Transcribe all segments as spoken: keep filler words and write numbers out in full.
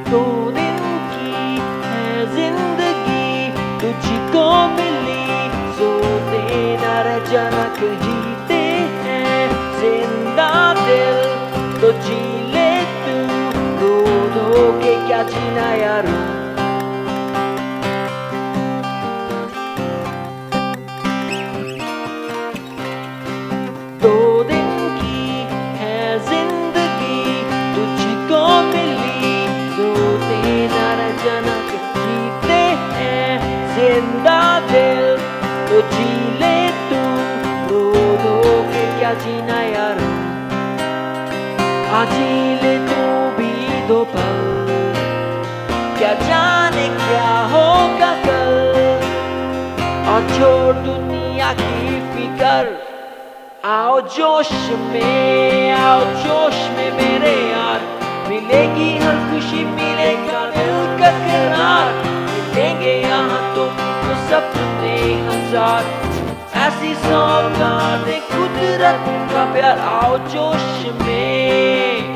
दो दिन की है जिंदगी तुझको मिली, सोते न रह जाना जीते हैं जिंदा दिल तो जी ले तू, रो धो के क्या जीना यार। दो दिन की है जिंदगी तुझको मिली, सोते न रह जाना जीते हैं जिंदा दिल तो जी ले तू, रो धो के क्या जीना यार। आज जी ले तू भी दो पल, क्या जाने क्या होगा कल। और छोड़ दुनिया की फिकर, आओ जोश में आओ जोश में मेरे यार। मिलेगी हर खुशी मिलेगा दिल का करार, मिलेंगे यहाँ तुमको सपने हजार। ऐसी सौगात दे कुदरत का प्यार, आओ जोश में।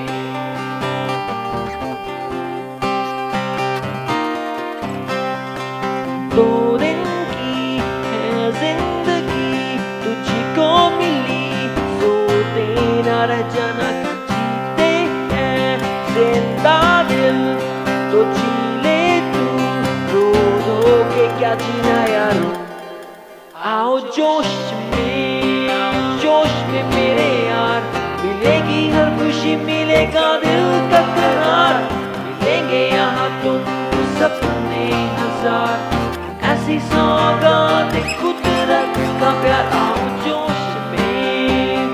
दो दिन की है जिंदगी तुझको मिली, सोते न रह जाना जीते हैं जिंदा दिल तो जी ले तू, रो धो के क्या जीना यार। आओ जोश में आओ जोश में मेरे यार, मिलेगी हर खुशी मिलेगा दिल का करार, मिलेंगे यहाँ तुमको सपने हजार। ऐसी सौगात कुदरत का प्यार, आओ जोश में।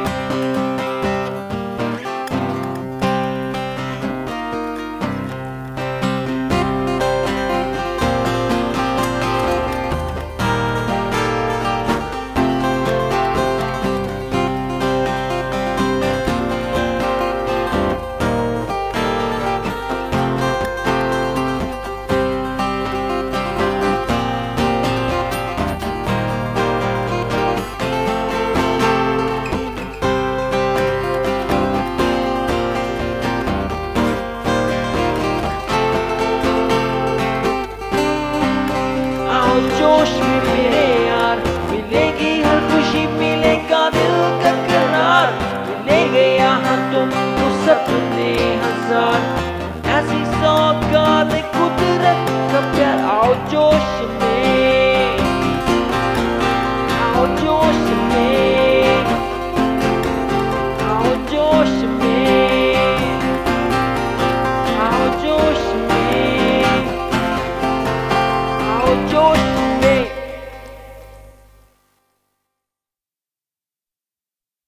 जोश में मेरे यार, मिलेगी हर खुशी मिलेगा दिल का करार, मिलेंगे यहाँ तुमको सपने हजार। ऐसी सौगात कुदरत का प्यार, आओ जोश में।